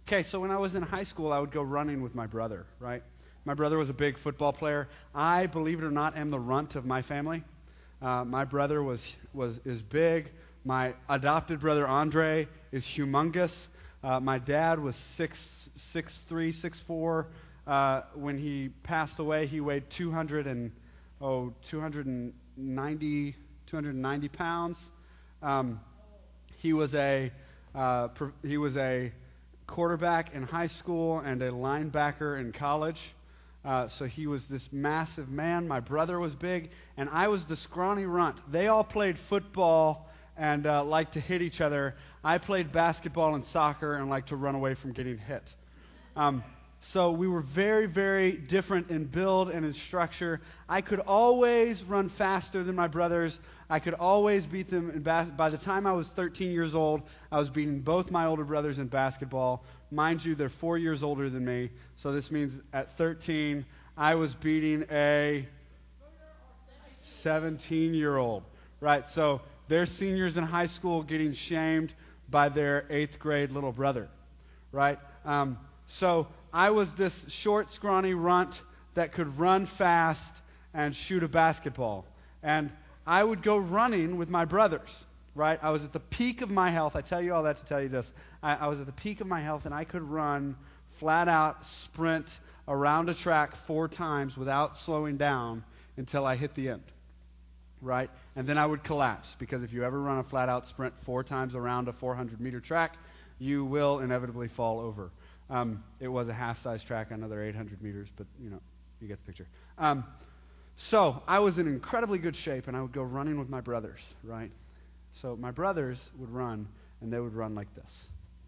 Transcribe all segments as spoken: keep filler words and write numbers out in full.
Okay, so when I was in high school, I would go running with my brother, right? My brother was a big football player. I, believe it or not, am the runt of my family. Uh, my brother was was is big. My adopted brother Andre is humongous. Uh, my dad was six six three six four. Uh, when he passed away, he weighed two hundred and oh two hundred ninety two hundred ninety pounds. Um, he was a uh, pr- he was a quarterback in high school and a linebacker in college. Uh, so he was this massive man. My brother was big, and I was the scrawny runt. They all played football and uh, liked to hit each other. I played basketball and soccer and liked to run away from getting hit. Um, so we were very, very different in build and in structure. I could always run faster than my brothers. I could always beat them in bas- by the time I was thirteen years old, I was beating both my older brothers in basketball. Mind you, they're four years older than me, so this means at thirteen, I was beating a seventeen-year-old. Right, so they're seniors in high school getting shamed by their eighth grade little brother. Right? Um, so I was this short, scrawny runt that could run fast and shoot a basketball. And I would go running with my brothers, right? I was at the peak of my health. I tell you all that to tell you this. I, I was at the peak of my health, and I could run flat out, sprint around a track four times without slowing down until I hit the end, right? And then I would collapse, because if you ever run a flat out sprint four times around a four hundred meter track, you will inevitably fall over. Um, it was a half-size track, another eight hundred meters, but, you know, you get the picture. Um, so I was in incredibly good shape, and I would go running with my brothers, right? So my brothers would run, and they would run like this.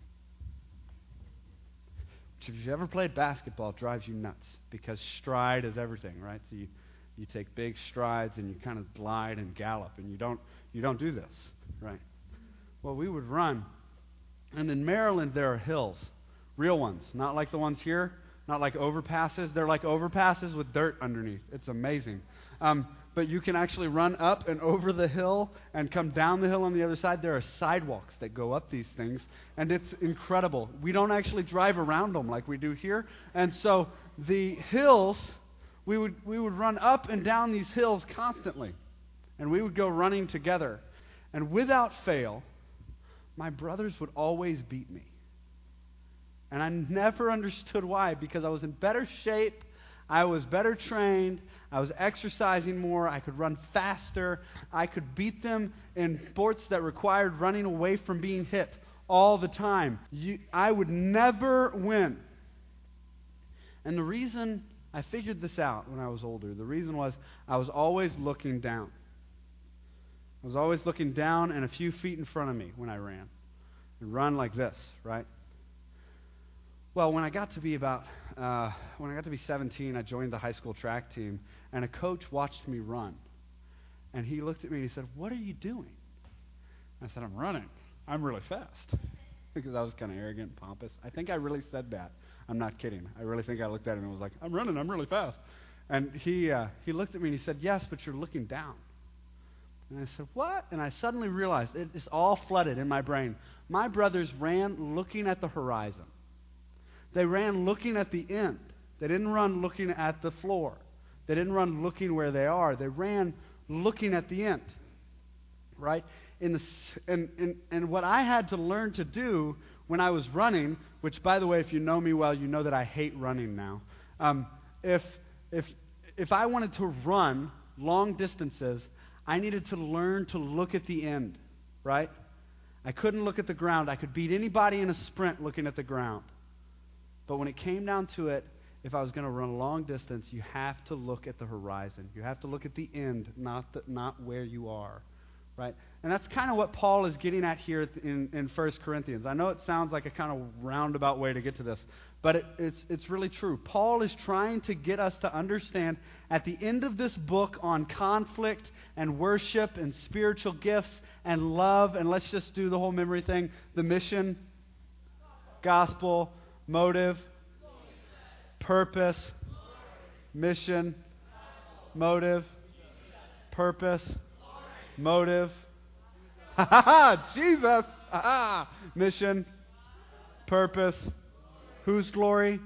Which, if you've ever played basketball, it drives you nuts, because stride is everything, right? So you, you take big strides, and you kind of glide and gallop, and you don't you don't do this, right? Well, we would run, and in Maryland there are hills, real ones, not like the ones here, not like overpasses. They're like overpasses with dirt underneath. It's amazing. Um, but you can actually run up and over the hill and come down the hill on the other side. There are sidewalks that go up these things, and it's incredible. We don't actually drive around them like we do here. And so the hills, we would we would run up and down these hills constantly, and we would go running together. And without fail, my brothers would always beat me. And I never understood why, because I was in better shape, I was better trained, I was exercising more, I could run faster, I could beat them in sports that required running away from being hit all the time. You, I would never win. And the reason I figured this out when I was older, the reason was I was always looking down. I was always looking down and a few feet in front of me when I ran. And run like this, right? Well, when I got to be about, uh, when I got to be seventeen, I joined the high school track team, and a coach watched me run. And he looked at me and he said, "What are you doing?" I said, "I'm running. I'm really fast." Because I was kind of arrogant and pompous. I think I really said that. I'm not kidding. I really think I looked at him and was like, "I'm running. I'm really fast." And he uh, he looked at me and he said, "Yes, but you're looking down." And I said, "What?" And I suddenly realized it is all flooded in my brain. My brothers ran looking at the horizon. They ran looking at the end. They didn't run looking at the floor. They didn't run looking where they are. They ran looking at the end, right? In the, and, and, and what I had to learn to do when I was running, which, by the way, if you know me well, you know that I hate running now. Um, if, if, if I wanted to run long distances, I needed to learn to look at the end, right? I couldn't look at the ground. I could beat anybody in a sprint looking at the ground. But when it came down to it, if I was going to run a long distance, you have to look at the horizon. You have to look at the end, not the, not where you are, right? And that's kind of what Paul is getting at here in, in First Corinthians. I know it sounds like a kind of roundabout way to get to this, but it, it's, it's really true. Paul is trying to get us to understand at the end of this book on conflict and worship and spiritual gifts and love, and let's just do the whole memory thing, the mission, gospel, motive, purpose, mission, motive, purpose, motive. Ha ha ha! Jesus! Ha ha! Mission, purpose, Whose glory?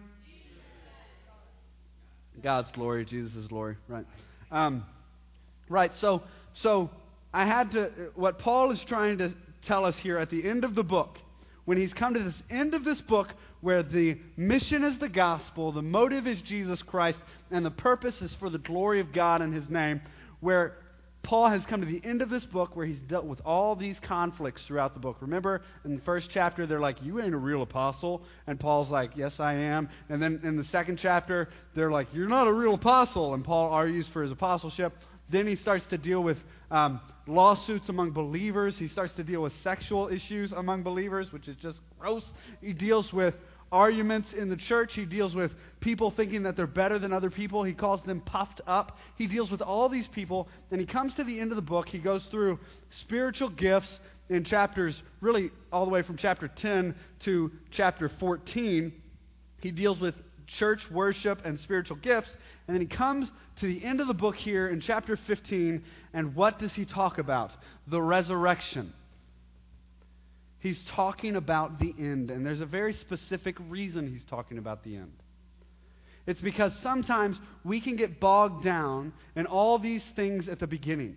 God's glory, Jesus' glory, right? Um, right, so so I had to, what Paul is trying to tell us here at the end of the book, when he's come to this end of this book where the mission is the gospel, the motive is Jesus Christ, and the purpose is for the glory of God and His name, where Paul has come to the end of this book where he's dealt with all these conflicts throughout the book. Remember, in the first chapter, they're like, you ain't a real apostle. And Paul's like, yes, I am. And then in the second chapter, they're like, you're not a real apostle. And Paul argues for his apostleship. Then he starts to deal with um, lawsuits among believers. He starts to deal with sexual issues among believers, which is just gross. He deals with arguments in the church. He deals with people thinking that they're better than other people. He calls them puffed up. He deals with all these people, and he comes to the end of the book. He goes through spiritual gifts in chapters, really all the way from chapter ten to chapter fourteen. He deals with church worship and spiritual gifts, and then he comes to the end of the book here in chapter fifteen, and what does he talk about? The resurrection. He's talking about the end, and there's a very specific reason he's talking about the end. It's because sometimes we can get bogged down in all these things at the beginning.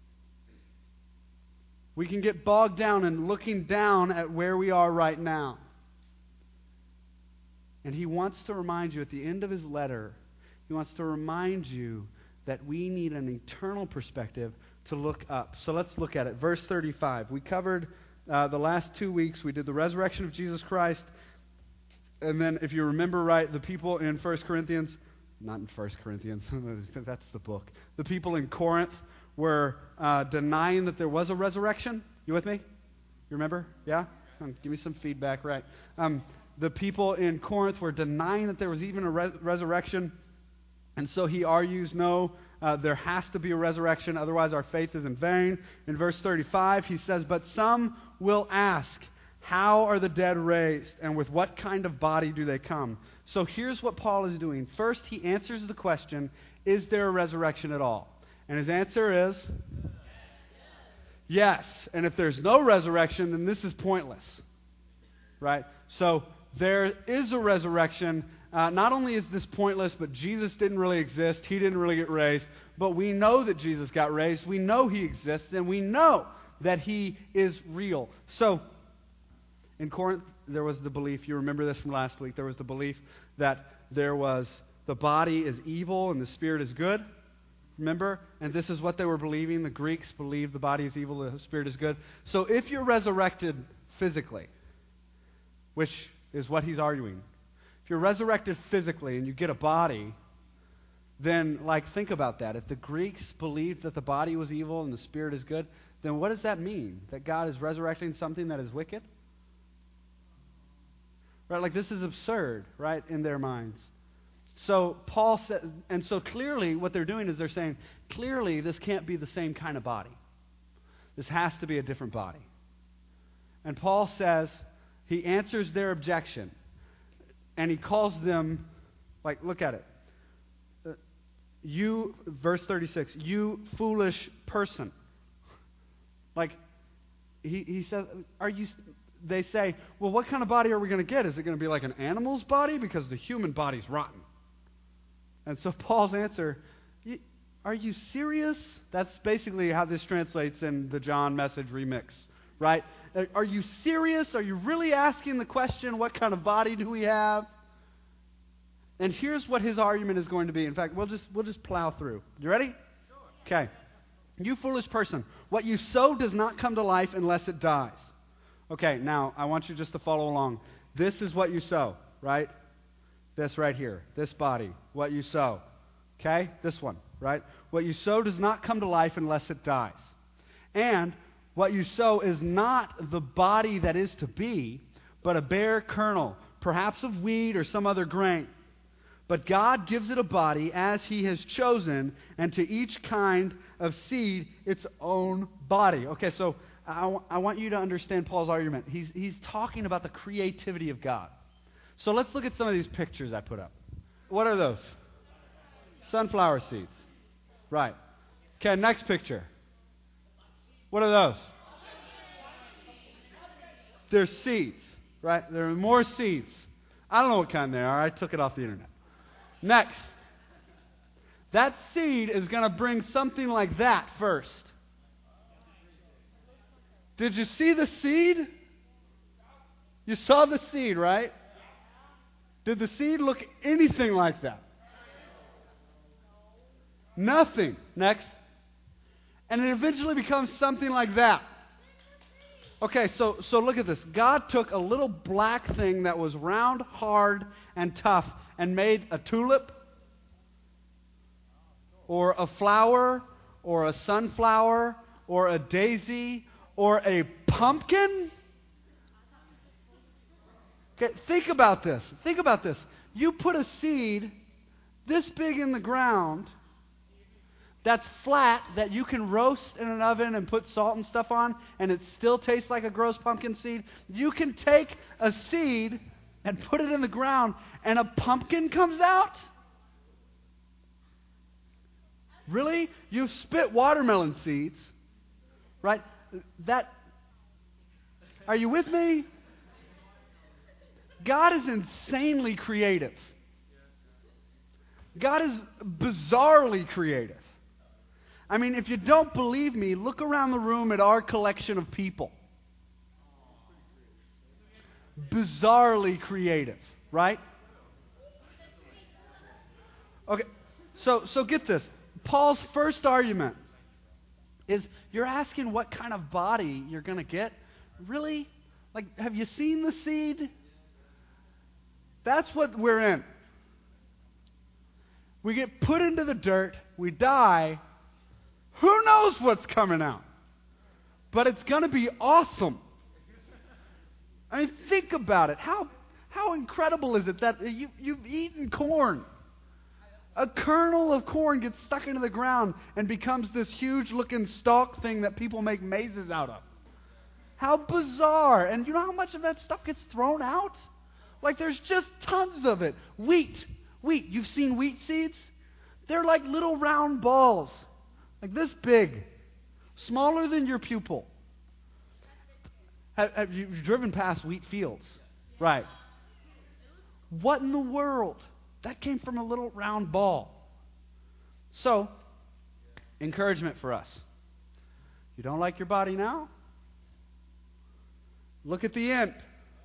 We can get bogged down in looking down at where we are right now. And he wants to remind you at the end of his letter, he wants to remind you that we need an eternal perspective to look up. So let's look at it. Verse thirty-five. We covered Uh, the last two weeks, we did the resurrection of Jesus Christ. And then, if you remember right, the people in First Corinthians, not in First Corinthians, that's the book. The people in Corinth were uh, denying that there was a resurrection. You with me? You remember? Yeah? Um, give me some feedback, right? Um, the people in Corinth were denying that there was even a res- resurrection. And so he argues, no, uh, there has to be a resurrection, otherwise our faith is in vain. In verse thirty-five, he says, but some will ask, how are the dead raised, and with what kind of body do they come? So here's what Paul is doing. First, he answers the question, is there a resurrection at all? And his answer is, yes. And if there's no resurrection, then this is pointless. Right? So there is a resurrection. Uh, not only is this pointless, but Jesus didn't really exist. He didn't really get raised. But we know that Jesus got raised. We know He exists, and we know that He is real. So, in Corinth, there was the belief, you remember this from last week, there was the belief that there was, the body is evil and the spirit is good. Remember? And this is what they were believing. The Greeks believed the body is evil, the spirit is good. So if you're resurrected physically, which is what he's arguing, if you're resurrected physically and you get a body, then, like, think about that. If the Greeks believed that the body was evil and the spirit is good, then what does that mean? That God is resurrecting something that is wicked? Right? Like, this is absurd, right, in their minds. So Paul says, and so clearly what they're doing is they're saying, clearly this can't be the same kind of body. This has to be a different body. And Paul says, he answers their objection. And he calls them, like, look at it. Uh, you, verse thirty-six, you foolish person. Like, he, he says, are you, they say, well, what kind of body are we going to get? Is it going to be like an animal's body? Because the human body's rotten. And so Paul's answer, are you serious? That's basically how this translates in the John Message remix, right? Are you serious? Are you really asking the question, what kind of body do we have? And here's what his argument is going to be. In fact, we'll just we'll just plow through. You ready? Sure. Okay. You foolish person, what you sow does not come to life unless it dies. Okay, now I want you just to follow along. This is what you sow, right? This right here, this body, what you sow. Okay? This one, right? What you sow does not come to life unless it dies. And what you sow is not the body that is to be, but a bare kernel, perhaps of wheat or some other grain. But God gives it a body as He has chosen, and to each kind of seed its own body. Okay, so I, w- I want you to understand Paul's argument. He's, he's talking about the creativity of God. So let's look at some of these pictures I put up. What are those? Sunflower seeds. Right. Okay, next picture. What are those? They're seeds, right? There are more seeds. I don't know what kind they are. I took it off the internet. Next. That seed is going to bring something like that first. Did you see the seed? You saw the seed, right? Did the seed look anything like that? Nothing. Next. And it eventually becomes something like that. Okay, so, so look at this. God took a little black thing that was round, hard, and tough and made a tulip or a flower or a sunflower or a daisy or a pumpkin. Okay, think about this. Think about this. You put a seed this big in the ground that's flat, that you can roast in an oven and put salt and stuff on, and it still tastes like a gross pumpkin seed. You can take a seed and put it in the ground, and a pumpkin comes out? Really? You spit watermelon seeds, right? That, are you with me? God is insanely creative. God is bizarrely creative. I mean, if you don't believe me, look around the room at our collection of people. Bizarrely creative, right? Okay, so so get this. Paul's first argument is, you're asking what kind of body you're going to get? Really? Like, have you seen the seed? That's what we're in. We get put into the dirt, we die. Who knows what's coming out? But it's going to be awesome. I mean, think about it. How how incredible is it that you, you've eaten corn? A kernel of corn gets stuck into the ground and becomes this huge-looking stalk thing that people make mazes out of. How bizarre. And you know how much of that stuff gets thrown out? Like, there's just tons of it. Wheat. Wheat. You've seen wheat seeds? They're like little round balls. Like this big, smaller than your pupil. Have, have you driven past wheat fields? Right. What in the world? That came from a little round ball. So, encouragement for us. You don't like your body now? Look at the end.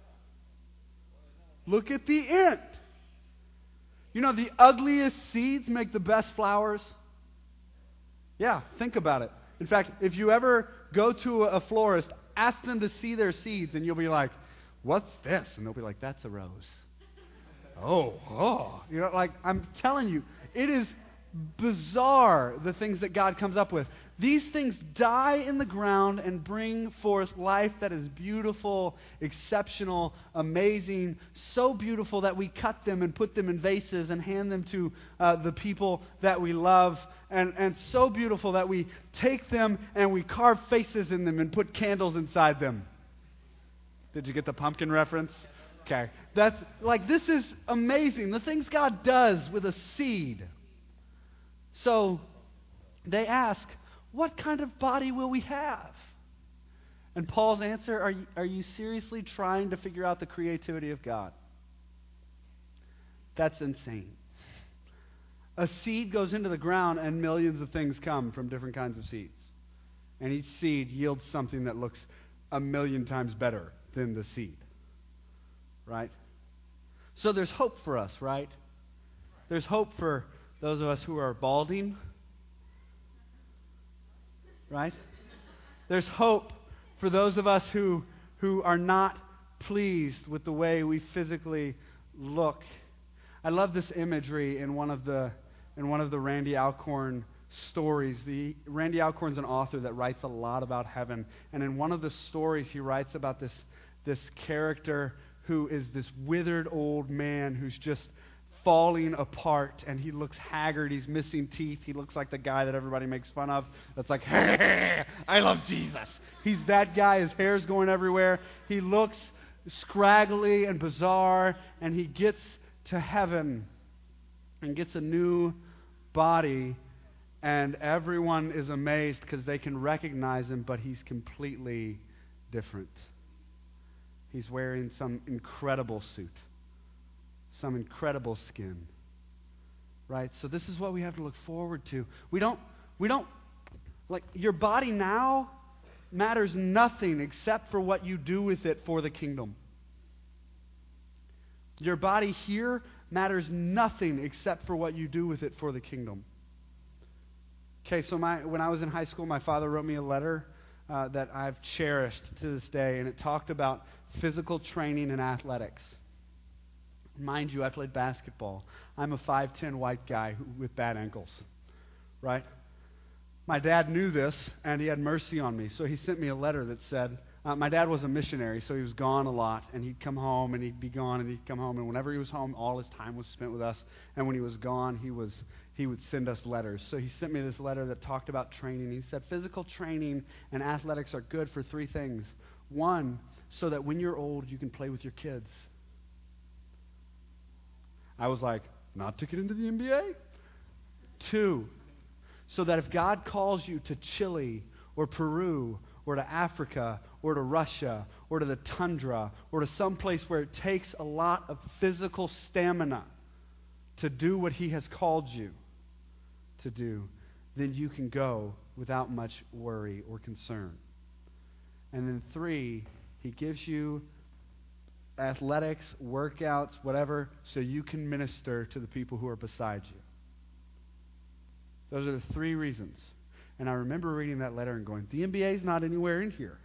Look at the end. You know, the ugliest seeds make the best flowers. Yeah, think about it. In fact, if you ever go to a florist, ask them to see their seeds, and you'll be like, what's this? And they'll be like, that's a rose. oh, oh. You know, like, I'm telling you, it is bizarre, the things that God comes up with. These things die in the ground and bring forth life that is beautiful, exceptional, amazing, so beautiful that we cut them and put them in vases and hand them to uh, the people that we love, and, and so beautiful that we take them and we carve faces in them and put candles inside them. Did you get the pumpkin reference? Okay. That's like, this is amazing. The things God does with a seed. So they ask, what kind of body will we have? And Paul's answer, are you, are you seriously trying to figure out the creativity of God? That's insane. A seed goes into the ground and millions of things come from different kinds of seeds. And each seed yields something that looks a million times better than the seed. Right? So there's hope for us, right? There's hope for those of us who are balding. Right? There's hope for those of us who who are not pleased with the way we physically look. I love this imagery in one of the in one of the Randy Alcorn stories. The Randy Alcorn's an author that writes a lot about heaven, and in one of the stories he writes about this this character who is this withered old man who's just falling apart, and he looks haggard. He's missing teeth. He looks like the guy that everybody makes fun of. That's like, hey, I love Jesus. He's that guy. His hair's going everywhere. He looks scraggly and bizarre, and he gets to heaven and gets a new body, and everyone is amazed because they can recognize him, but he's completely different. He's wearing some incredible suit. some incredible skin. Right? So this is what we have to look forward to. We don't, we don't, like, your body now matters nothing except for what you do with it for the kingdom. Your body here matters nothing except for what you do with it for the kingdom. Okay, so my when I was in high school, my father wrote me a letter uh, that I've cherished to this day, and it talked about physical training and athletics. Mind you, I played basketball. I'm a five ten white guy who, with bad ankles, right? My dad knew this, and he had mercy on me, so he sent me a letter that said, uh, my dad was a missionary, so he was gone a lot, and he'd come home, and he'd be gone, and he'd come home, and whenever he was home, all his time was spent with us, and when he was gone, he was he would send us letters. So he sent me this letter that talked about training. He said, physical training and athletics are good for three things. One, so that when you're old, you can play with your kids. I was like, not to get into the N B A? Two, so that if God calls you to Chile or Peru or to Africa or to Russia or to the tundra or to some place where it takes a lot of physical stamina to do what He has called you to do, then you can go without much worry or concern. And then three, He gives you athletics, workouts, whatever, so you can minister to the people who are beside you. Those are the three reasons. And I remember reading that letter and going, the N B A is not anywhere in here.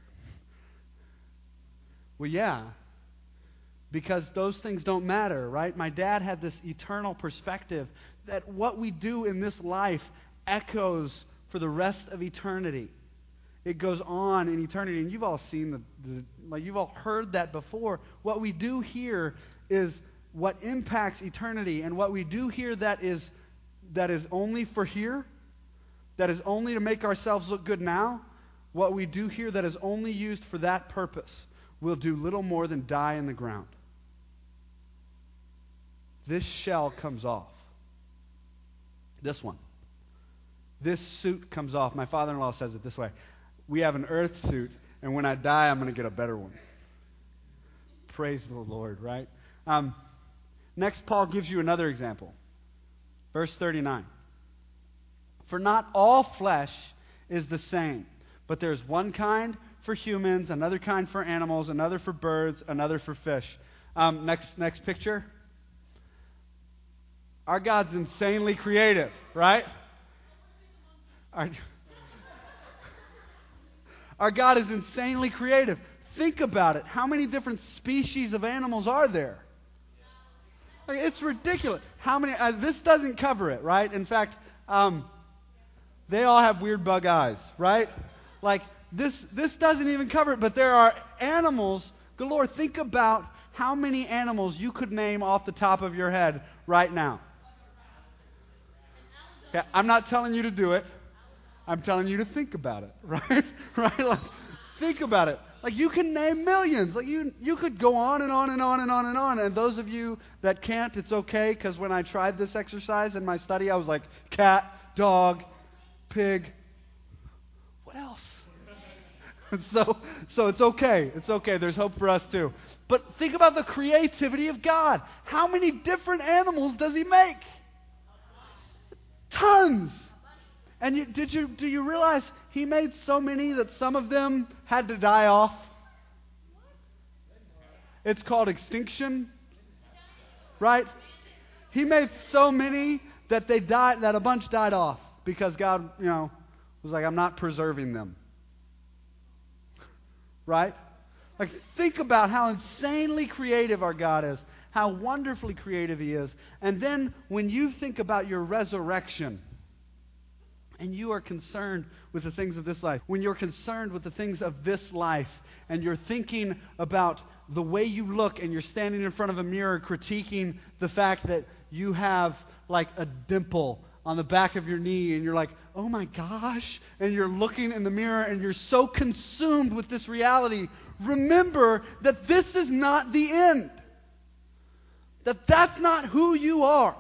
Well, yeah, because those things don't matter, right? My dad had this eternal perspective that what we do in this life echoes for the rest of eternity. It goes on in eternity, and you've all seen the, the like you've all heard that before. What we do here is what impacts eternity, and what we do here that is that is only for here, that is only to make ourselves look good now, what we do here that is only used for that purpose will do little more than die in the ground. This shell comes off. This one. This suit comes off. My father-in-law says it this way. We have an earth suit, and when I die, I'm going to get a better one. Praise the Lord, right? Um, next, Paul gives you another example. Verse thirty-nine. For not all flesh is the same, but there's one kind for humans, another kind for animals, another for birds, another for fish. Um, next, next picture. Our God's insanely creative, right? Our, our God is insanely creative. Think about it. How many different species of animals are there? Like, it's ridiculous. How many? Uh, this doesn't cover it, right? In fact, um, they all have weird bug eyes, right? Like this. This doesn't even cover it. But there are animals galore. Think about how many animals you could name off the top of your head right now. Okay, I'm not telling you to do it. I'm telling you to think about it, right? right? Like, think about it. Like, you can name millions. Like, you you could go on and on and on and on and on. And those of you that can't, it's okay, because when I tried this exercise in my study, I was like, cat, dog, pig. What else? so, so it's okay. It's okay. There's hope for us too. But think about the creativity of God. How many different animals does He make? Tons. And you, did you do you realize He made so many that some of them had to die off? It's called extinction, right? He made so many that they died, that a bunch died off because God, you know, was like, I'm not preserving them, right? Like, think about how insanely creative our God is, how wonderfully creative He is, and then when you think about your resurrection. And you are concerned with the things of this life. When you're concerned with the things of this life, and you're thinking about the way you look, and you're standing in front of a mirror critiquing the fact that you have like a dimple on the back of your knee, and you're like, oh my gosh, and you're looking in the mirror, and you're so consumed with this reality, remember that this is not the end. That that's not who you are.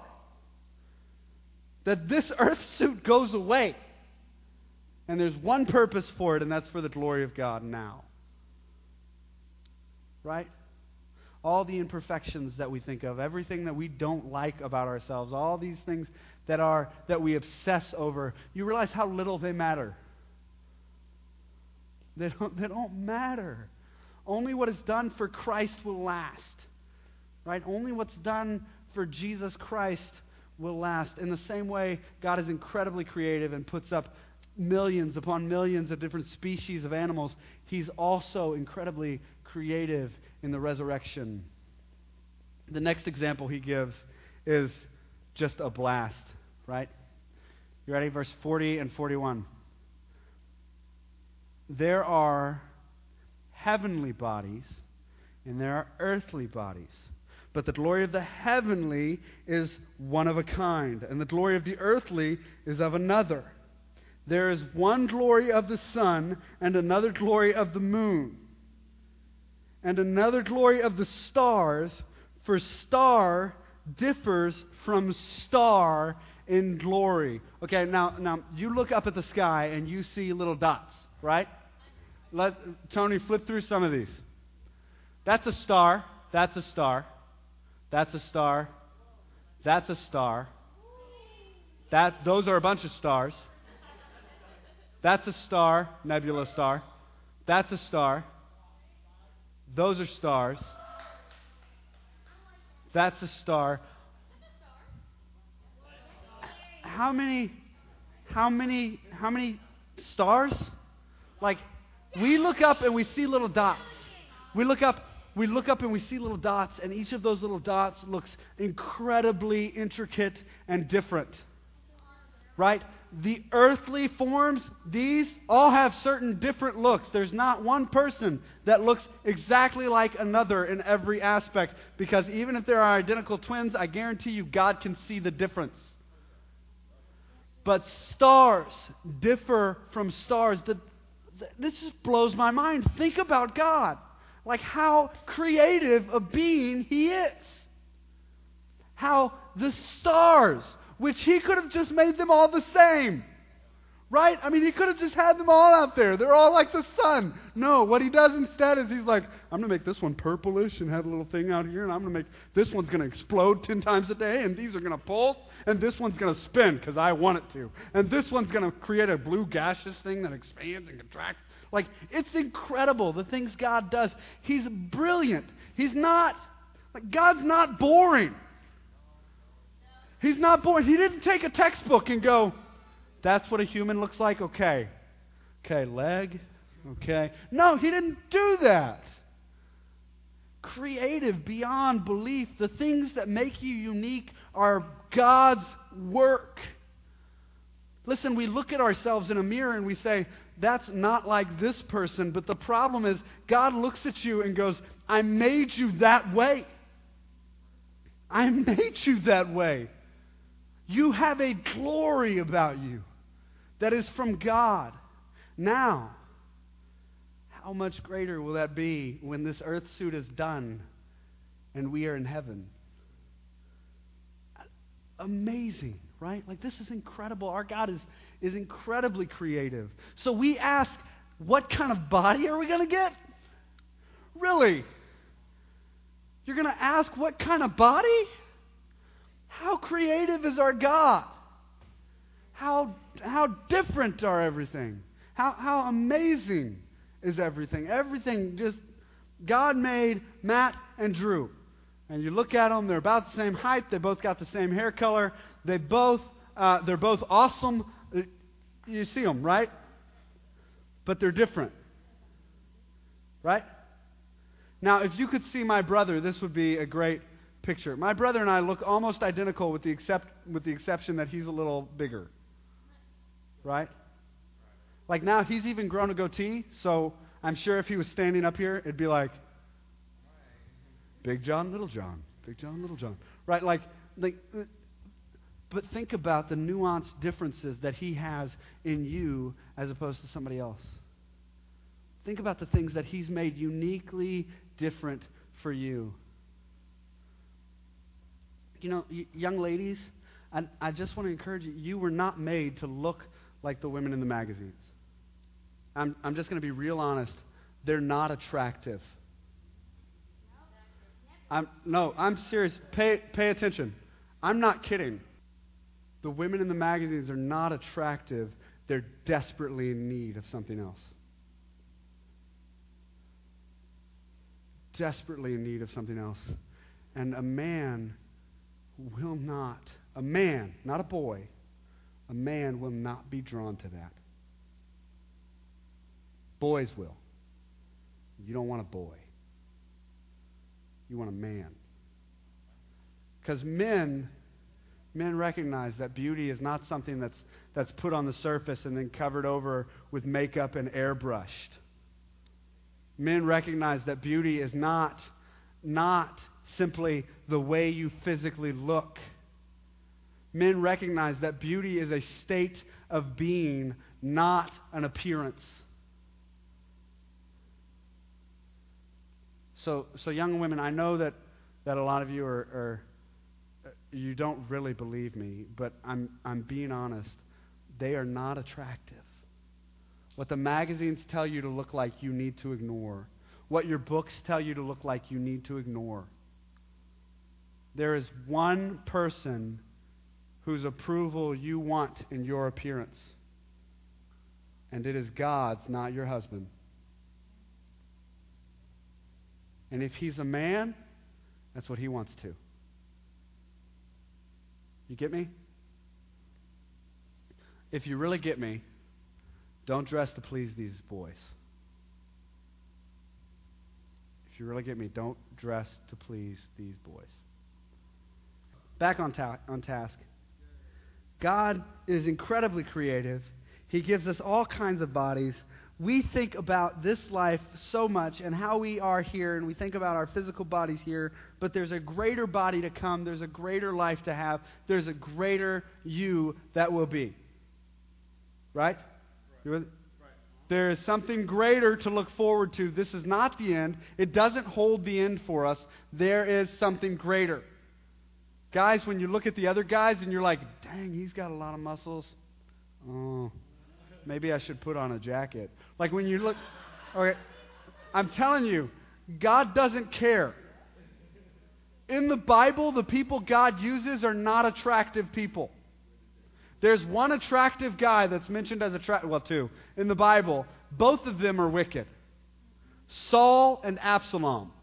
That this earth suit goes away. And there's one purpose for it, and that's for the glory of God now. Right? all the imperfections that we think of, everything that we don't like about ourselves, all these things that are that we obsess over, you realize how little they matter. They don't, they don't matter. Only what is done for Christ will last. Right? Only what's done for Jesus Christ will last. In the same way, God is incredibly creative and puts up millions upon millions of different species of animals. He's also incredibly creative in the resurrection. The next example he gives is just a blast, right? You ready? Verse forty and forty-one. There are heavenly bodies and there are earthly bodies. But the glory of the heavenly is one of a kind, and the glory of the earthly is of another. There is one glory of the sun, and another glory of the moon, and another glory of the stars, for star differs from star in glory. Okay, now, now you look up at the sky and you see little dots, right? Let Tony flip through some of these. That's a star. That's a star. That's a star. That's a star. That those are a bunch of stars. That's a star, nebula star. That's a star. Those are stars. That's a star. How many how many how many stars? Like, we look up and we see little dots. We look up We look up and we see little dots, and each of those little dots looks incredibly intricate and different. Right? The earthly forms, these all have certain different looks. There's not one person that looks exactly like another in every aspect, because even if there are identical twins, I guarantee you God can see the difference. But stars differ from stars. The, the, this just blows my mind. Think about God. Like how creative a being He is. How the stars, which He could have just made them all the same. Right? I mean, He could have just had them all out there. They're all like the sun. No, what He does instead is He's like, I'm going to make this one purplish and have a little thing out here, and I'm going to make, this one's going to explode ten times a day, and these are going to pulse, and this one's going to spin because I want it to. And this one's going to create a blue gaseous thing that expands and contracts. Like, it's incredible, the things God does. He's brilliant. He's not, like, God's not boring. He's not boring. He didn't take a textbook and go, that's what a human looks like? Okay. Okay, leg. Okay. No, He didn't do that. Creative beyond belief. The things that make you unique are God's work. Listen, we look at ourselves in a mirror and we say, that's not like this person. But the problem is, God looks at you and goes, I made you that way. I made you that way. You have a glory about you that is from God. Now, how much greater will that be when this earth suit is done and we are in heaven? Amazing, right? Like, this is incredible. Our God is, is incredibly creative. So we ask, what kind of body are we going to get? Really? You're going to ask what kind of body? How creative is our God? How, how different are everything? How, how amazing is everything? Everything just, God made Matt and Drew. And you look at them, they're about the same height, they both got the same hair color, they both, uh, they're both awesome. You see them, right? But they're different. Right? Now, if you could see my brother, this would be a great picture. My brother and I look almost identical with the except with the exception that he's a little bigger. Right? Like, now he's even grown a goatee, so I'm sure if he was standing up here, it'd be like Big John, Little John. Big John, Little John. Right? Like, like uh, but think about the nuanced differences that He has in you as opposed to somebody else. Think about the things that He's made uniquely different for you. You know, y- young ladies, I, I just want to encourage you, you were not made to look like the women in the magazines. I'm, I'm just going to be real honest. They're not attractive. I'm, no, I'm serious. Pay, pay attention. I'm not kidding. The women in the magazines are not attractive. They're desperately in need of something else. Desperately in need of something else. And a man will not, a man, not a boy, a man will not be drawn to that. Boys will. You don't want a boy. You want a man. Because men, men recognize that beauty is not something that's that's put on the surface and then covered over with makeup and airbrushed. Men recognize that beauty is not, not simply the way you physically look. Men recognize that beauty is a state of being, not an appearance. So, so young women, I know that, that a lot of you are, are you don't really believe me, but I'm I'm being honest. They are not attractive. What the magazines tell you to look like, you need to ignore. What your books tell you to look like, you need to ignore. There is one person whose approval you want in your appearance, and it is God's, not your husband. And if he's a man, that's what he wants too. You get me? If you really get me, don't dress to please these boys. If you really get me, don't dress to please these boys. Back on, ta- on task. God is incredibly creative. He gives us all kinds of bodies. We think about this life so much and how we are here, and we think about our physical bodies here, but there's a greater body to come. There's a greater life to have. There's a greater you that will be. Right? You with- There is something greater to look forward to. This is not the end. It doesn't hold the end for us. There is something greater. Guys, when you look at the other guys and you're like, dang, he's got a lot of muscles. Oh, maybe I should put on a jacket. Like when you look, okay, I'm telling you, God doesn't care. In the Bible, the people God uses are not attractive people. There's one attractive guy that's mentioned as attractive, well, two, in the Bible. Both of them are wicked. Saul and Absalom.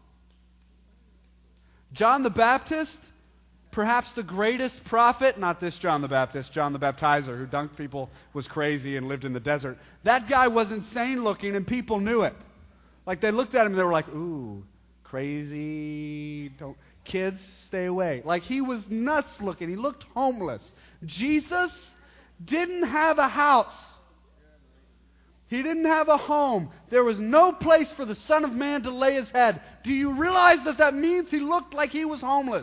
John the Baptist, perhaps the greatest prophet, not this John the Baptist, John the Baptizer, who dunked people, was crazy and lived in the desert. That guy was insane looking and people knew it. Like they looked at him and they were like, ooh, crazy, don't, kids, stay away. Like he was nuts looking. He looked homeless. Jesus didn't have a house. He didn't have a home. There was no place for the Son of Man to lay his head. Do you realize that that means he looked like he was homeless?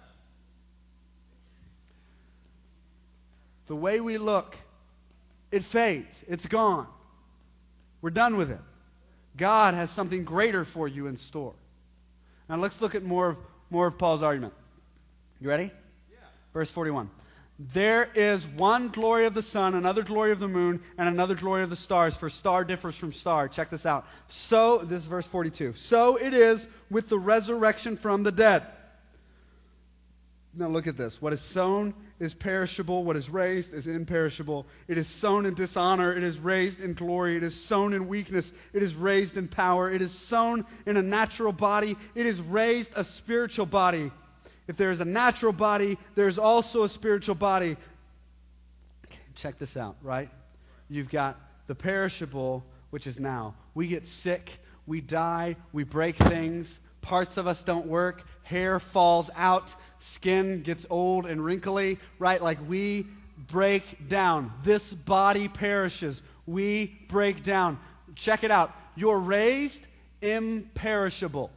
The way we look, it fades. It's gone. We're done with it. God has something greater for you in store. Now let's look at more of, more of Paul's argument. You ready? Yeah. Verse forty-one. There is one glory of the sun, another glory of the moon, and another glory of the stars, for star differs from star. Check this out. So, this is verse forty-two. So it is with the resurrection from the dead. Now look at this. What is sown is perishable. What is raised is imperishable. It is sown in dishonor. It is raised in glory. It is sown in weakness. It is raised in power. It is sown in a natural body. It is raised a spiritual body. If there is a natural body, there is also a spiritual body. Check this out, right? You've got the perishable, which is now. We get sick. We die. We break things. Parts of us don't work. Hair falls out. Skin gets old and wrinkly, right? Like we break down. This body perishes. We break down. Check it out. You're raised imperishable.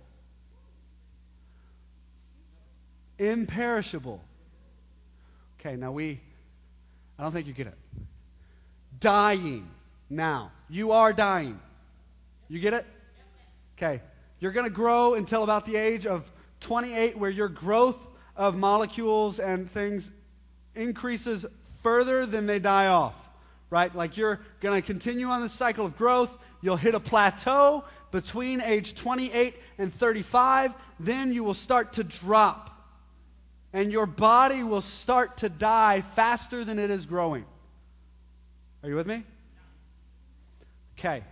Imperishable. Okay, now we, I don't think you get it. Dying now. You are dying. You get it? Okay. You're going to grow until about the age of twenty-eight, where your growth of molecules and things increases further than they die off. Right? Like you're going to continue on the cycle of growth. You'll hit a plateau. between age twenty-eight and thirty-five, then you will start to drop. And your body will start to die faster than it is growing. Are you with me? Okay.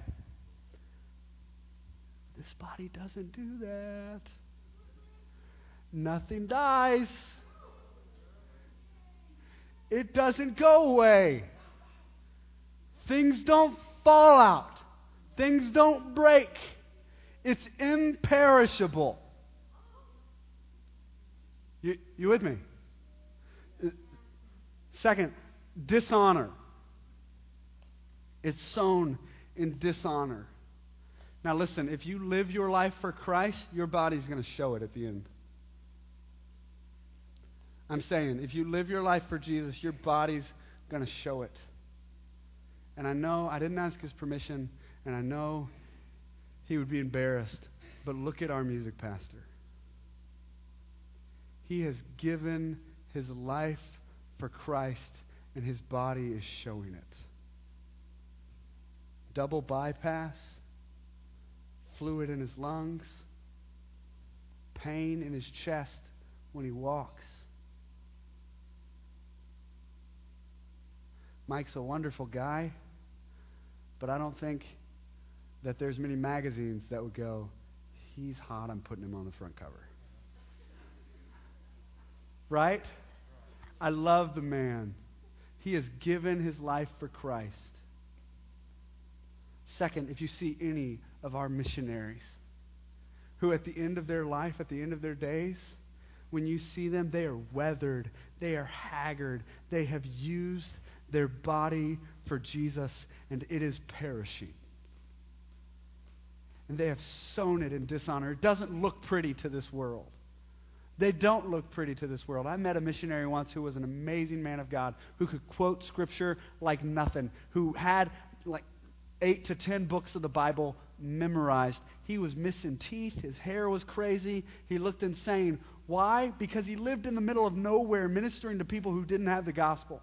This body doesn't do that. Nothing dies. It doesn't go away. Things don't fall out. Things don't break. It's imperishable. You, you with me? Second, dishonor. It's sown in dishonor. Now listen, if you live your life for Christ, your body's going to show it at the end. I'm saying, if you live your life for Jesus, your body's going to show it. And I know I didn't ask his permission, and I know he would be embarrassed, but look at our music pastor. He has given his life for Christ, and his body is showing it. Double bypass, fluid in his lungs, pain in his chest when he walks. Mike's a wonderful guy, but I don't think that there's many magazines that would go, he's hot, I'm putting him on the front cover. Right? I love the man. He has given his life for Christ. Second, if you see any of our missionaries who at the end of their life, at the end of their days, when you see them, they are weathered, they are haggard, they have used their body for Jesus, and it is perishing. And they have sown it in dishonor. It doesn't look pretty to this world. They don't look pretty to this world. I met a missionary once who was an amazing man of God, who could quote Scripture like nothing, who had like eight to ten books of the Bible memorized. He was missing teeth. His hair was crazy. He looked insane. Why? Because he lived in the middle of nowhere ministering to people who didn't have the gospel.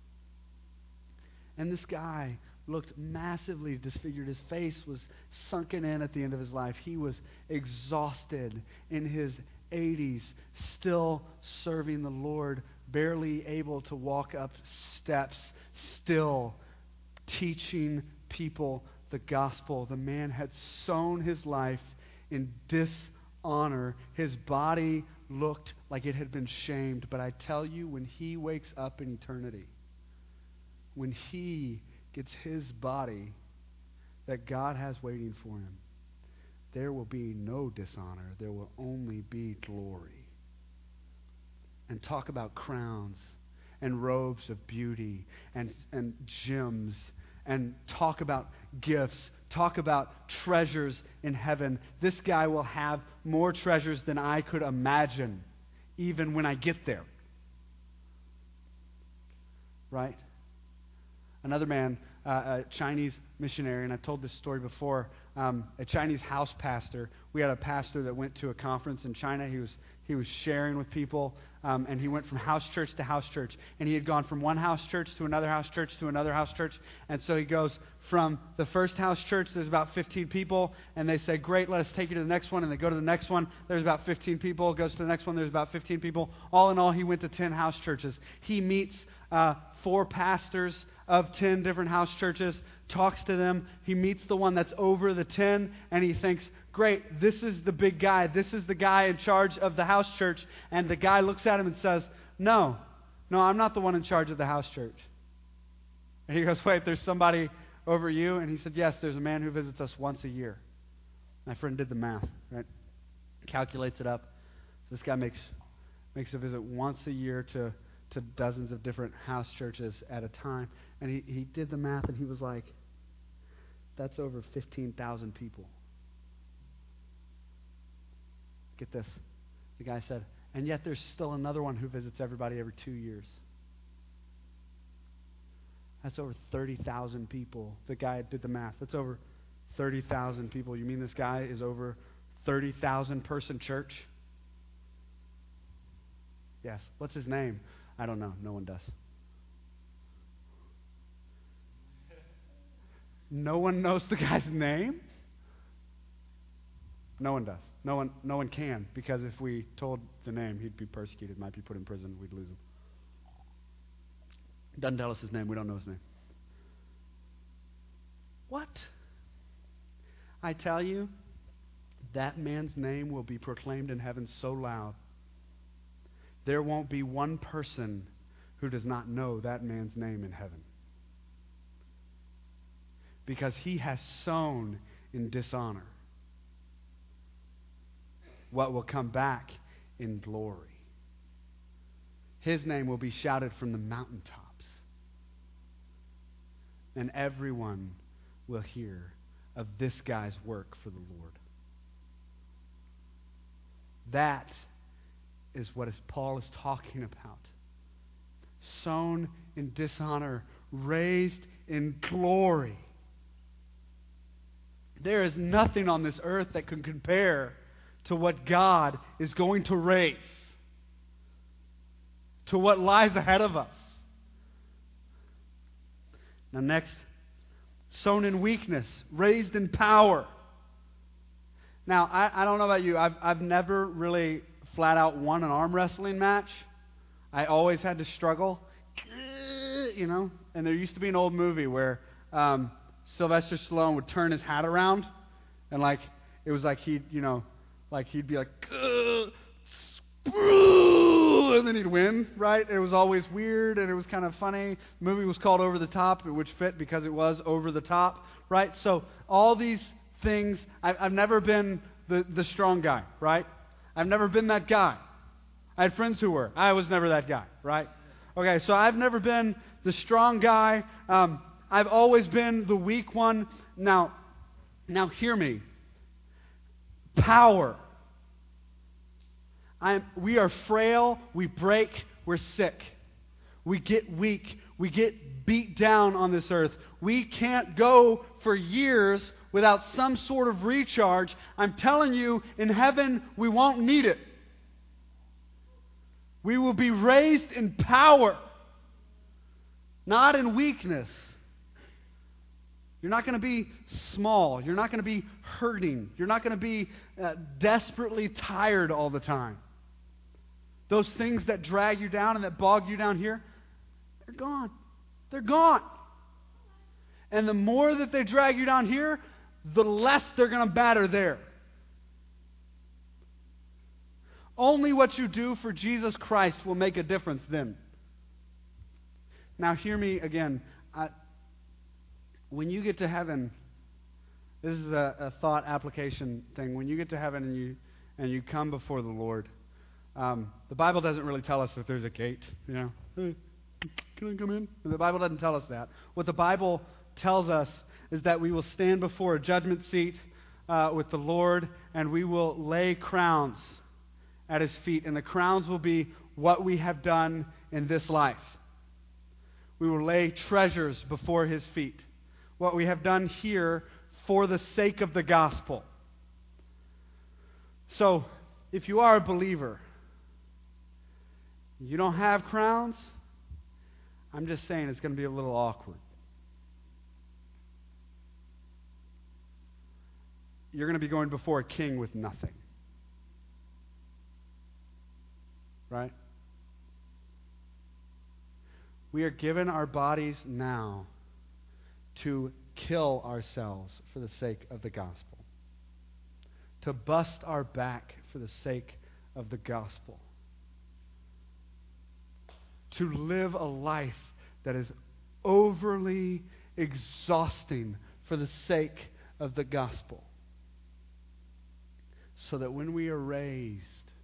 And this guy looked massively disfigured. His face was sunken in at the end of his life. He was exhausted in his eighties, still serving the Lord, barely able to walk up steps, still teaching people the gospel. The man had sown his life in dishonor. His body looked like it had been shamed. But I tell you, when he wakes up in eternity, when he gets his body that God has waiting for him, there will be no dishonor. There will only be glory. And talk about crowns and robes of beauty and, and gems, and talk about gifts, talk about treasures in heaven. This guy will have more treasures than I could imagine, even when I get there. Right? Another man, uh, a Chinese missionary, and I've told this story before, um, a Chinese house pastor. We had a pastor that went to a conference in China. He was he was sharing with people, um, and he went from house church to house church. And he had gone from one house church to another house church to another house church. And so he goes from the first house church, there's about fifteen people, and they say, great, let us take you to the next one. And they go to the next one, there's about fifteen people. Goes to the next one, there's about fifteen people. All in all, he went to ten house churches. He meets uh, four pastors of ten different house churches, talks to them. He meets the one that's over the ten, and he thinks, great, this is the big guy. This is the guy in charge of the house church. And the guy looks at him and says, no, no, I'm not the one in charge of the house church. And he goes, wait, there's somebody over you? And he said, yes, there's a man who visits us once a year. My friend did the math, right? Calculates it up. So this guy makes makes a visit once a year to to dozens of different house churches at a time. And he, he did the math, and he was like, that's over fifteen thousand people. Get this. The guy said, and yet there's still another one who visits everybody every two years. That's over thirty thousand people. The guy did the math. That's over thirty thousand people. You mean this guy is over thirty thousand person church? Yes. What's his name? I don't know. No one does. No one knows the guy's name? No one does. No one, no one can, because if we told the name, he'd be persecuted, might be put in prison, we'd lose him. Doesn't tell us his name. We don't know his name. What? I tell you, that man's name will be proclaimed in heaven so loud, there won't be one person who does not know that man's name in heaven. Because he has sown in dishonor what will come back in glory. His name will be shouted from the mountaintops, and everyone will hear of this guy's work for the Lord. That is what is Paul is talking about. Sown in dishonor, raised in glory. There is nothing on this earth that can compare to what God is going to raise, to what lies ahead of us. Now next, sown in weakness, raised in power. Now, I, I don't know about you, I've, I've never really flat out won an arm wrestling match. I always had to struggle, you know, and there used to be an old movie where um, Sylvester Stallone would turn his hat around, and like, it was like he'd, you know, like he'd be like, and then he'd win, right? It was always weird, and it was kind of funny. The movie was called Over the Top, which fit because it was over the top, right? So all these things, I, I've never been the, the strong guy, right? I've never been that guy. I had friends who were. I was never that guy, right? Okay, so I've never been the strong guy. Um, I've always been the weak one. Now, now hear me. Power. I'm, we are frail, we break, we're sick. We get weak, we get beat down on this earth. We can't go for years without some sort of recharge. I'm telling you, in heaven, we won't need it. We will be raised in power, not in weakness. You're not going to be small. You're not going to be hurting. You're not going to be uh, desperately tired all the time. Those things that drag you down and that bog you down here, they're gone. They're gone. And the more that they drag you down here, the less they're going to matter there. Only what you do for Jesus Christ will make a difference then. Now hear me again. I, when you get to heaven, this is a, a thought application thing. When you get to heaven and you and you come before the Lord, um, the Bible doesn't really tell us that there's a gate. You know, hey, can I come in? The Bible doesn't tell us that. What the Bible tells us is that we will stand before a judgment seat uh, with the Lord, and we will lay crowns at His feet, and the crowns will be what we have done in this life. We will lay treasures before His feet, what we have done here for the sake of the gospel. So, if you are a believer, you don't have crowns, I'm just saying it's going to be a little awkward. You're going to be going before a king with nothing. Right? We are given our bodies now to kill ourselves for the sake of the gospel. To bust our back for the sake of the gospel. To live a life that is overly exhausting for the sake of the gospel. So that when we are raised,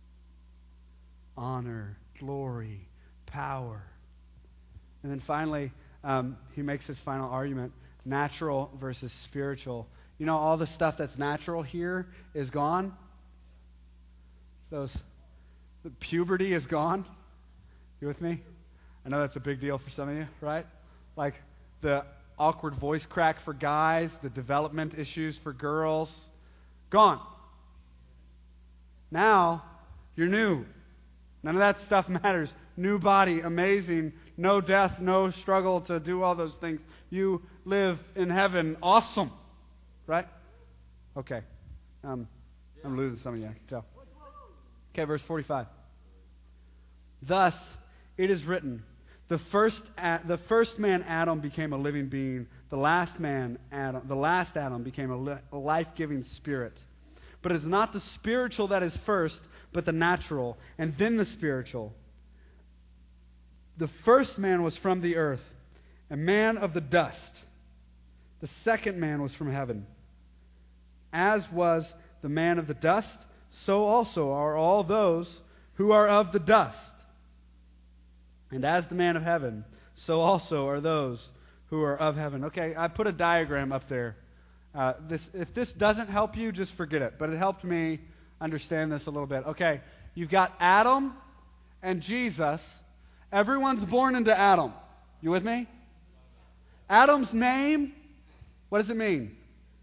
honor, glory, power. And then finally, um, he makes his final argument, natural versus spiritual. You know, all the stuff that's natural here is gone. Those, the puberty is gone. You with me? I know that's a big deal for some of you, right? Like the awkward voice crack for guys, the development issues for girls, gone. Now, you're new. None of that stuff matters. New body, amazing. No death, no struggle to do all those things. You live in heaven, awesome. Right? Okay. Um, Yeah. I'm losing some of you, I can tell. Okay, verse forty-five. Thus, it is written, the first, the first man, Adam, became a living being. The last man, Adam, the last Adam became a, li- a life-giving spirit. But it is not the spiritual that is first, but the natural, and then the spiritual. The first man was from the earth, a man of the dust. The second man was from heaven. As was the man of the dust, so also are all those who are of the dust. And as the man of heaven, so also are those who are of heaven. Okay, I put a diagram up there. Uh, this, if this doesn't help you, just forget it. But it helped me understand this a little bit. Okay, you've got Adam and Jesus. Everyone's born into Adam. You with me? Adam's name, what does it mean?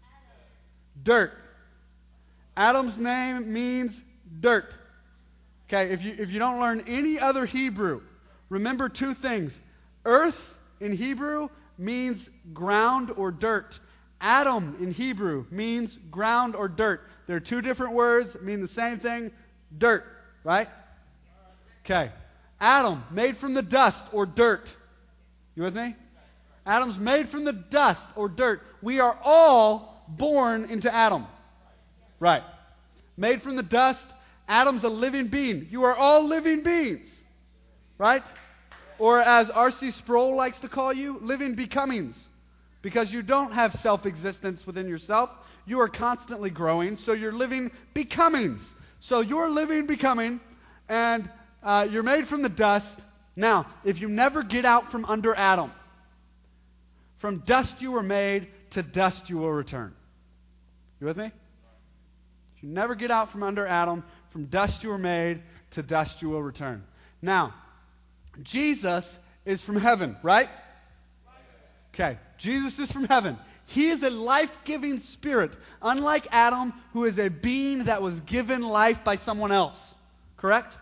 Dirt. Adam's name means dirt. Okay, if you if you don't learn any other Hebrew, remember two things. Earth in Hebrew means ground or dirt. Adam in Hebrew means ground or dirt. They're two different words, mean the same thing, dirt, right? Okay. Adam, made from the dust or dirt. You with me? Adam's made from the dust or dirt. We are all born into Adam. Right. Made from the dust. Adam's a living being. You are all living beings. Right? Or as R C Sproul likes to call you, living becomings. Because you don't have self-existence within yourself. You are constantly growing, so you're living becomings. So you're living becoming, and uh, you're made from the dust. Now, if you never get out from under Adam, from dust you were made, to dust you will return. You with me? If you never get out from under Adam, from dust you were made, to dust you will return. Now, Jesus is from heaven, right? Okay, Jesus is from heaven. He is a life-giving spirit, unlike Adam, who is a being that was given life by someone else. Correct?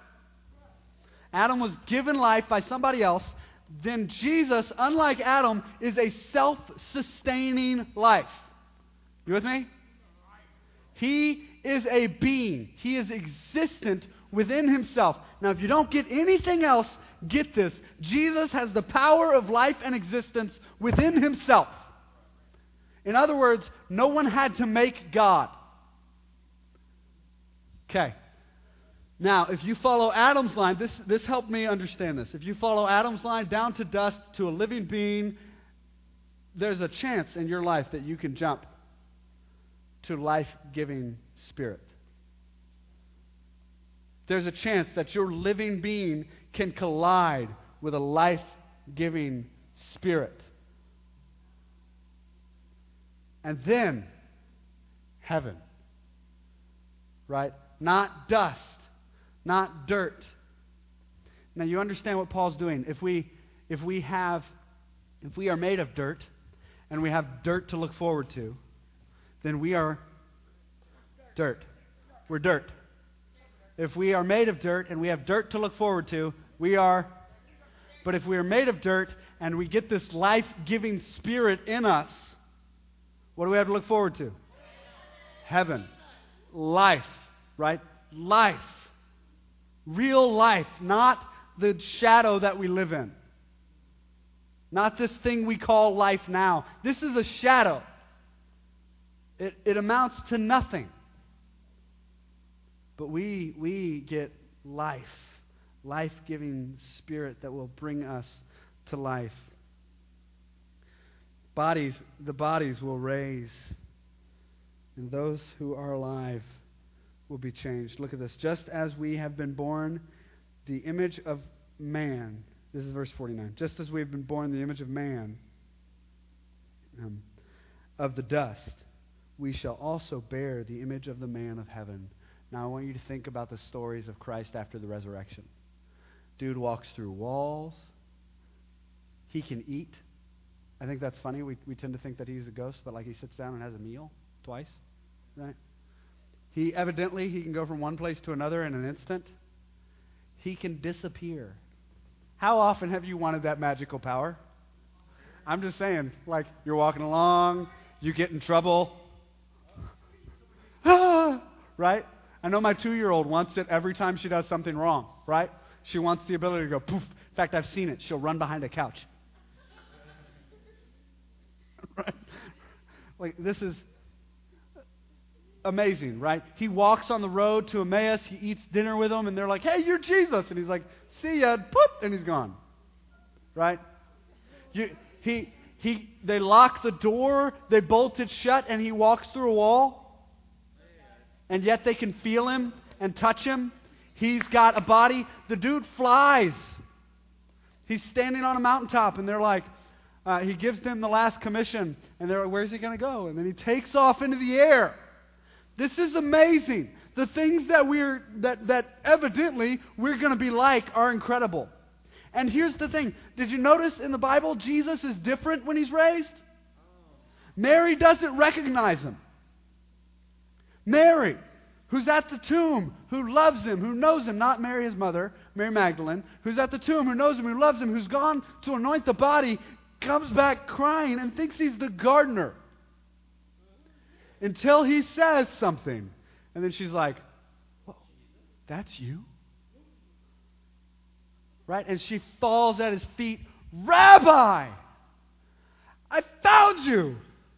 Adam was given life by somebody else. Then Jesus, unlike Adam, is a self-sustaining life. You with me? He is a being. He is existent within himself. Now, if you don't get anything else, get this. Jesus has the power of life and existence within himself. In other words, no one had to make God. Okay. Now, if you follow Adam's line, this, this helped me understand this. If you follow Adam's line down to dust to a living being, there's a chance in your life that you can jump to life-giving spirit. There's a chance that your living being can collide with a life-giving spirit. And then, heaven. Right? Not dust. Not dirt. Now you understand what Paul's doing. If we if we have if we are made of dirt and we have dirt to look forward to, then we are dirt. We're dirt. If we are made of dirt and we have dirt to look forward to, we are. But if we are made of dirt and we get this life-giving spirit in us, what do we have to look forward to? Heaven. Life. Right? Life. Real life, not the shadow that we live in. Not this thing we call life now. This is a shadow. It, it amounts to nothing. But we, we get life, life-giving spirit that will bring us to life. Bodies, the bodies will raise, and those who are alive will be changed. Look at this. Just as we have been born the image of man, this is verse forty-nine, just as we have been born the image of man, um, of the dust, we shall also bear the image of the man of heaven. Now I want you to think about the stories of Christ after the resurrection. Dude walks through walls. He can eat. I think that's funny. We, we tend to think that he's a ghost, but like he sits down and has a meal twice, right? He evidently, he can go from one place to another in an instant. He can disappear. How often have you wanted that magical power? I'm just saying, like, you're walking along, you get in trouble. Ah, right? I know my two-year-old wants it every time she does something wrong, right? She wants the ability to go poof. In fact, I've seen it. She'll run behind a couch. Right? Like, this is amazing, right? He walks on the road to Emmaus. He eats dinner with them, and they're like, hey, you're Jesus. And he's like, see ya, poof, and he's gone. Right? You, he, he, they lock the door, they bolt it shut, and he walks through a wall. And yet they can feel him and touch him. He's got a body. The dude flies. He's standing on a mountaintop, and they're like, uh, he gives them the last commission, and they're like, where's he going to go? And then he takes off into the air. This is amazing. The things that we're that that evidently we're going to be like are incredible. And here's the thing. Did you notice in the Bible Jesus is different when he's raised? Mary doesn't recognize him. Mary, who's at the tomb, who loves him, who knows him, not Mary his mother, Mary Magdalene, who's at the tomb, who knows him, who loves him, who's gone to anoint the body, comes back crying and thinks he's the gardener. Until he says something. And then she's like, whoa, that's you? Right? And she falls at his feet. Rabbi! I found you!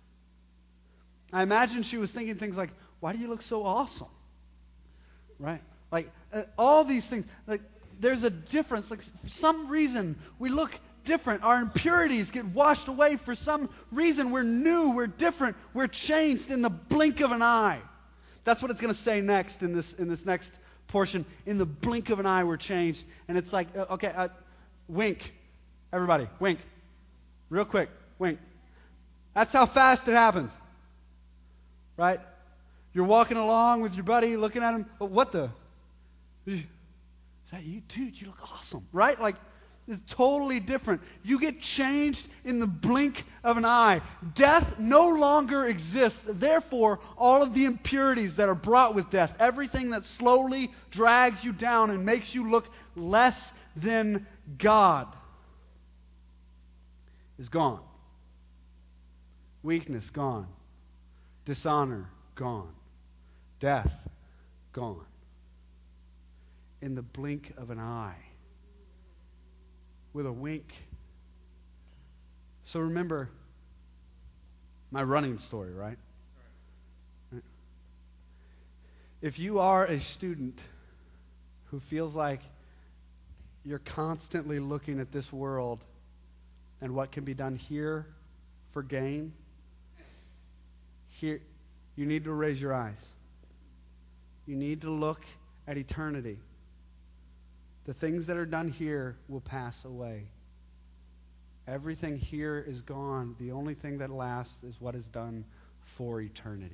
I imagine she was thinking things like, why do you look so awesome? Right? Like, uh, all these things. Like, there's a difference. Like, for some reason, we look different. Our impurities get washed away. For some reason, we're new, we're different, we're changed in the blink of an eye. That's what it's going to say next in this in this next portion. In the blink of an eye, we're changed. And it's like, uh, okay, uh, wink. Everybody, wink. Real quick, wink. That's how fast it happens. Right? You're walking along with your buddy, looking at him. Oh, what the? Is that you? Dude, you look awesome. Right? Like, it's totally different. You get changed in the blink of an eye. Death no longer exists. Therefore, all of the impurities that are brought with death, everything that slowly drags you down and makes you look less than God, is gone. Weakness, gone. Dishonor, gone. Death, gone. In the blink of an eye. With a wink. So remember my running story, right? right? If you are a student who feels like you're constantly looking at this world and what can be done here for gain, here you need to raise your eyes. You need to look at eternity. The things that are done here will pass away. Everything here is gone. The only thing that lasts is what is done for eternity.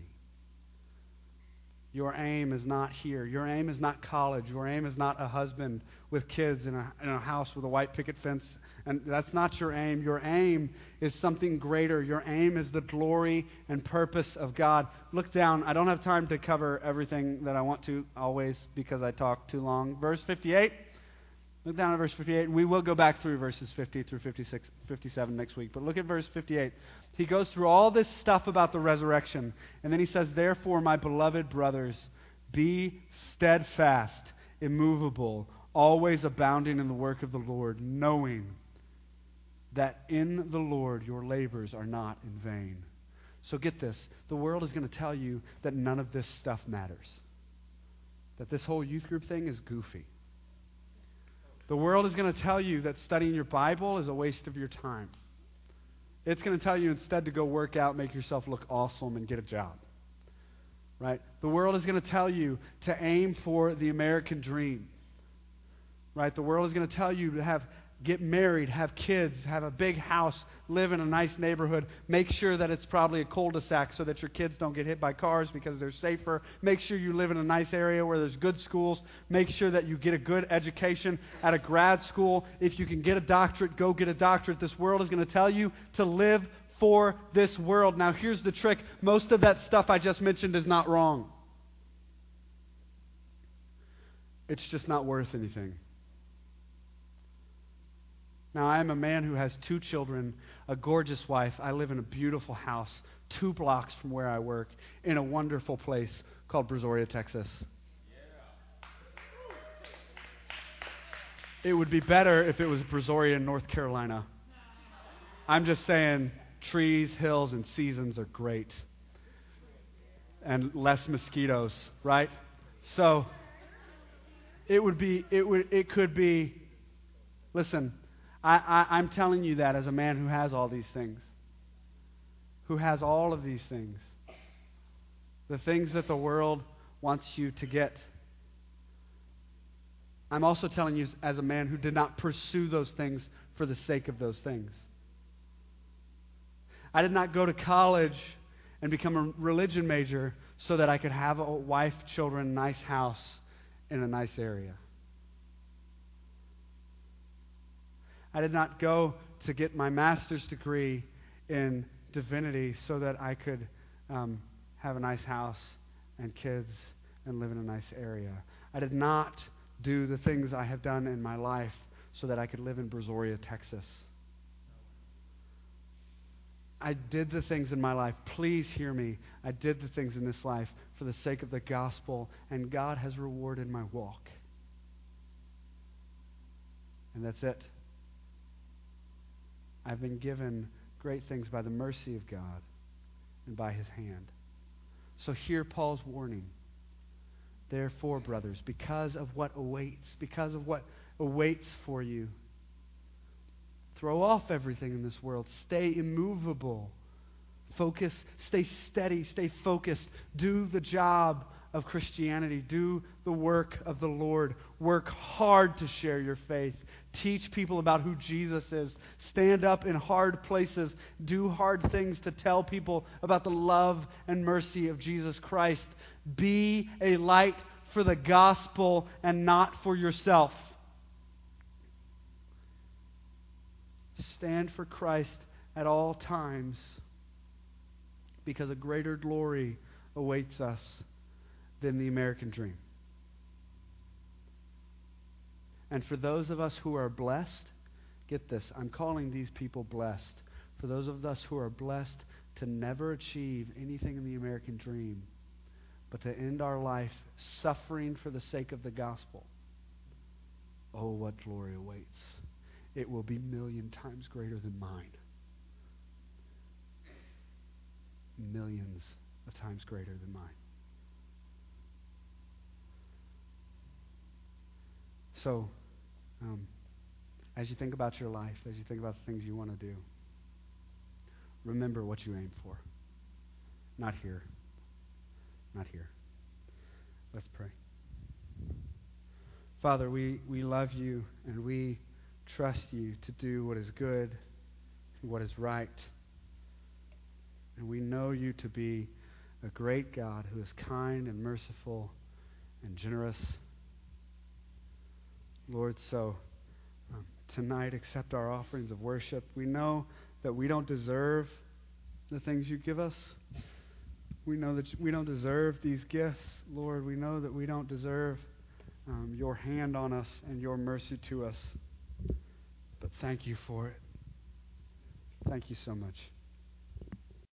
Your aim is not here. Your aim is not college. Your aim is not a husband with kids in a, in a house with a white picket fence. And that's not your aim. Your aim is something greater. Your aim is the glory and purpose of God. Look down. I don't have time to cover everything that I want to always because I talk too long. Verse fifty-eight. Look down at verse fifty-eight. We will go back through verses fifty through fifty-six, fifty-seven next week. But look at verse fifty-eight. He goes through all this stuff about the resurrection. And then he says, therefore, my beloved brothers, be steadfast, immovable, always abounding in the work of the Lord, knowing that in the Lord your labors are not in vain. So get this. The world is going to tell you that none of this stuff matters. That this whole youth group thing is goofy. The world is going to tell you that studying your Bible is a waste of your time. It's going to tell you instead to go work out, make yourself look awesome, and get a job. Right? The world is going to tell you to aim for the American dream. Right? The world is going to tell you to have get married, have kids, have a big house, live in a nice neighborhood. Make sure that it's probably a cul-de-sac so that your kids don't get hit by cars because they're safer. Make sure you live in a nice area where there's good schools. Make sure that you get a good education at a grad school. If you can get a doctorate, go get a doctorate. This world is going to tell you to live for this world. Now, here's the trick. Most of that stuff I just mentioned is not wrong. It's just not worth anything. Now, I am a man who has two children, a gorgeous wife. I live in a beautiful house, two blocks from where I work, in a wonderful place, called Brazoria, Texas. It would be better if it was Brazoria, North Carolina. I'm just saying trees, hills, and seasons are great. And less mosquitoes, right? So it would be, it would, it could be, listen, I, I, I'm telling you that as a man who has all these things. Who has all of these things. The things that the world wants you to get. I'm also telling you as a man who did not pursue those things for the sake of those things. I did not go to college and become a religion major so that I could have a wife, children, nice house in a nice area. I did not go to get my master's degree in divinity so that I could um, have a nice house and kids and live in a nice area. I did not do the things I have done in my life so that I could live in Brazoria, Texas. I did the things in my life. Please hear me. I did the things in this life for the sake of the gospel, and God has rewarded my walk. And that's it. I've been given great things by the mercy of God and by His hand. So hear Paul's warning. Therefore, brothers, because of what awaits, because of what awaits for you, throw off everything in this world. Stay immovable. Focus, stay steady, stay focused. Do the job of Christianity. Do the work of the Lord. Work hard to share your faith. Teach people about who Jesus is. Stand up in hard places. Do hard things to tell people about the love and mercy of Jesus Christ. Be a light for the gospel and not for yourself. Stand for Christ at all times, because a greater glory awaits us than the American dream. And for those of us who are blessed, get this, I'm calling these people blessed. For those of us who are blessed to never achieve anything in the American dream, but to end our life suffering for the sake of the gospel, oh, what glory awaits. It will be a million times greater than mine. Millions of times greater than mine. So, um, as you think about your life, as you think about the things you want to do, remember what you aim for. Not here. Not here. Let's pray. Father, we, we love you and we trust you to do what is good and what is right. And we know you to be a great God who is kind and merciful and generous. Lord, so um, tonight accept our offerings of worship. We know that we don't deserve the things you give us. We know that we don't deserve these gifts, Lord. We know that we don't deserve um, your hand on us and your mercy to us. But thank you for it. Thank you so much.